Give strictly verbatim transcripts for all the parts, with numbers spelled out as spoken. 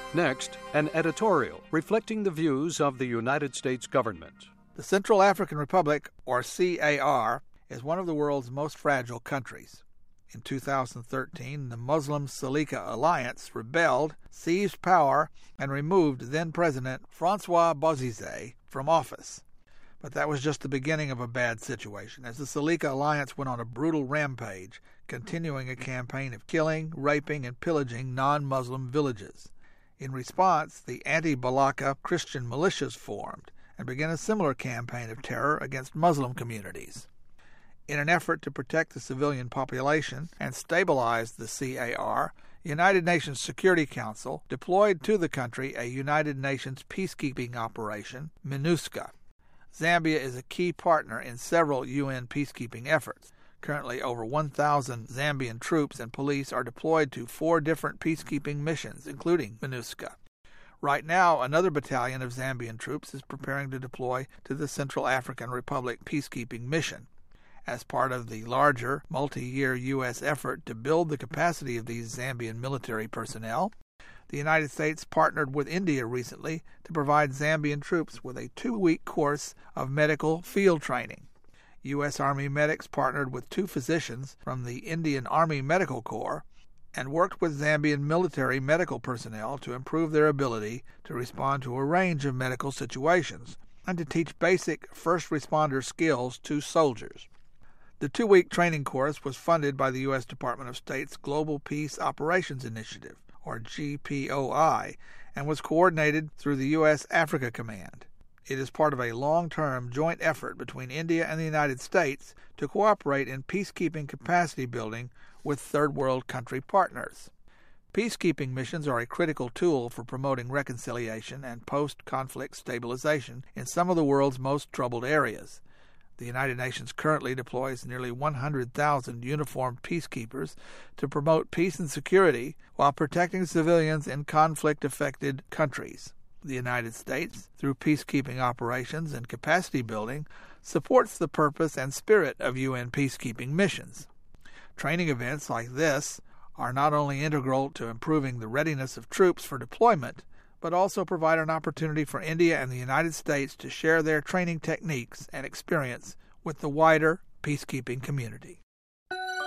Next, an editorial reflecting the views of the United States government. The Central African Republic, or C A R, is one of the world's most fragile countries. In two thousand thirteen, the Muslim Salika Alliance rebelled, seized power, and removed then-President Francois Bozizé from office. But that was just the beginning of a bad situation, as the Salika Alliance went on a brutal rampage, continuing a campaign of killing, raping, and pillaging non-Muslim villages. In response, the anti-Balaka Christian militias formed and began a similar campaign of terror against Muslim communities. In an effort to protect the civilian population and stabilize the C A R, the United Nations Security Council deployed to the country a United Nations peacekeeping operation, MINUSCA. Zambia is a key partner in several U N peacekeeping efforts. Currently, over one thousand Zambian troops and police are deployed to four different peacekeeping missions, including MINUSCA. Right now, another battalion of Zambian troops is preparing to deploy to the Central African Republic peacekeeping mission. As part of the larger, multi-year U S effort to build the capacity of these Zambian military personnel, the United States partnered with India recently to provide Zambian troops with a two-week course of medical field training. U S Army medics partnered with two physicians from the Indian Army Medical Corps and worked with Zambian military medical personnel to improve their ability to respond to a range of medical situations and to teach basic first responder skills to soldiers. The two-week training course was funded by the U S Department of State's Global Peace Operations Initiative, or G P O I, and was coordinated through the U S Africa Command. It is part of a long-term joint effort between India and the United States to cooperate in peacekeeping capacity building with third-world country partners. Peacekeeping missions are a critical tool for promoting reconciliation and post-conflict stabilization in some of the world's most troubled areas. The United Nations currently deploys nearly one hundred thousand uniformed peacekeepers to promote peace and security while protecting civilians in conflict-affected countries. The United States, through peacekeeping operations and capacity building, supports the purpose and spirit of U N peacekeeping missions. Training events like this are not only integral to improving the readiness of troops for deployment, but also provide an opportunity for India and the United States to share their training techniques and experience with the wider peacekeeping community.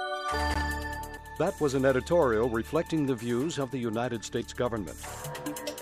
That was an editorial reflecting the views of the United States government.